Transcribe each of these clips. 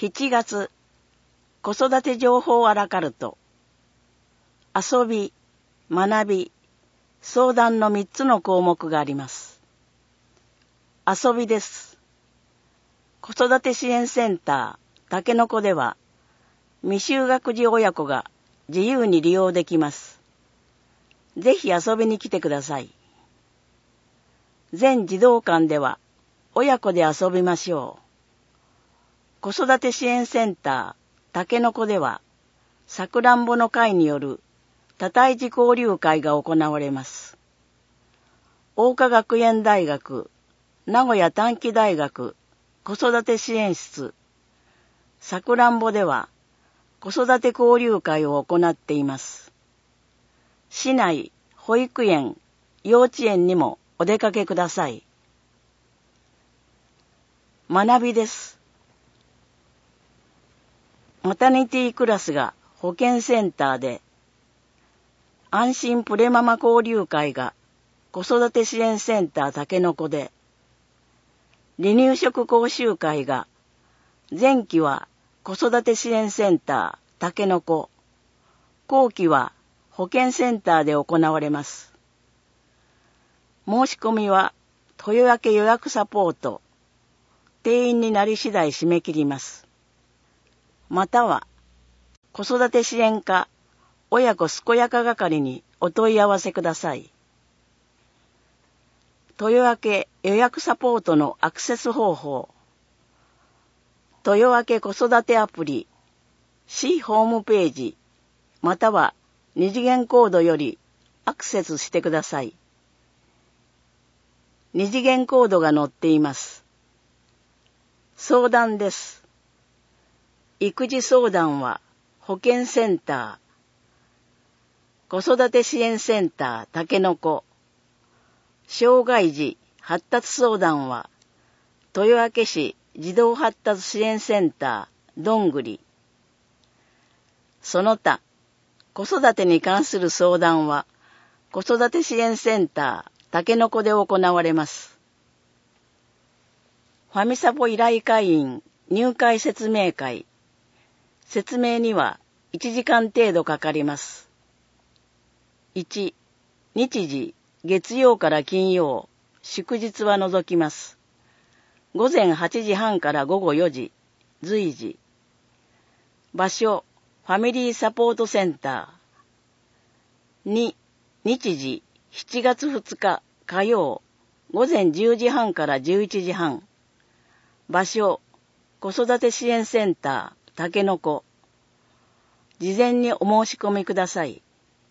7月、子育て情報アラカルト。遊び、学び、相談の3つの項目があります。遊びです。子育て支援センター、たけのこでは、未就学児親子が自由に利用できます。ぜひ遊びに来てください。全児童館では、親子で遊びましょう。子育て支援センター、たけのこでは、さくらんぼの会による多胎児交流会が行われます。桜花学園大学、名古屋短期大学、子育て支援室、さくらんぼでは、子育て交流会を行っています。市内、保育園、幼稚園にもお出かけください。学びです。マタニティクラスが保健センターで、安心プレママ交流会が子育て支援センターたけのこで、離乳食講習会が前期は子育て支援センターたけのこ、後期は保健センターで行われます。申し込みは豊明予約サポート、定員になり次第締め切ります。または子育て支援課親子健やか係にお問い合わせください。豊明予約サポートのアクセス方法。豊明子育てアプリ、市ホームページ、または二次元コードよりアクセスしてください。二次元コードが載っています。相談です。育児相談は保健センター、子育て支援センターたけのこ、障害児発達相談は豊明市児童発達支援センターどんぐり、その他子育てに関する相談は子育て支援センターたけのこで行われます。ファミサポ依頼会員入会説明会、説明には1時間程度かかります。1、日時、月曜から金曜、祝日は除きます。午前8時半から午後4時、随時。場所、ファミリーサポートセンター。2、日時、7月2日火曜、午前10時半から11時半。場所、子育て支援センター、たけのこ。事前にお申し込みください。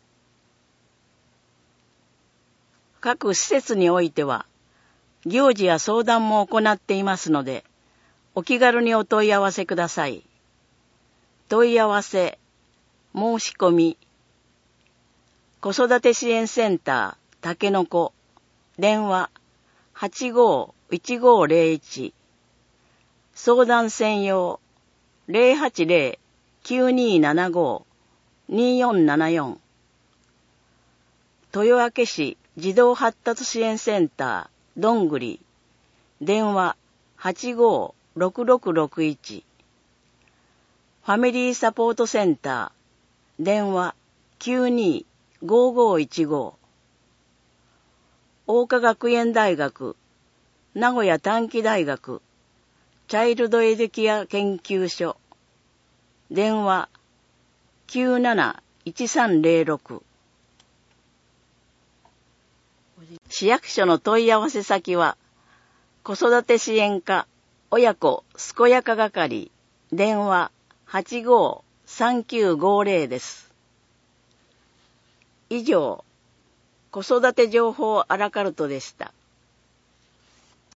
各施設においては、行事や相談も行っていますので、お気軽にお問い合わせください。問い合わせ、申し込み、子育て支援センター、たけのこ、電話、85-1501、相談専用、080-9275-2474、豊明市児童発達支援センターどんぐり、電話 85-6661、ファミリーサポートセンター電話 92-5515、桜花学園大学、名古屋短期大学チャイルドエデュケア研究所、電話 97-1306、市役所の問い合わせ先は、子育て支援課親子健やか係、電話 85-3950 です。以上、子育て情報アラカルトでした。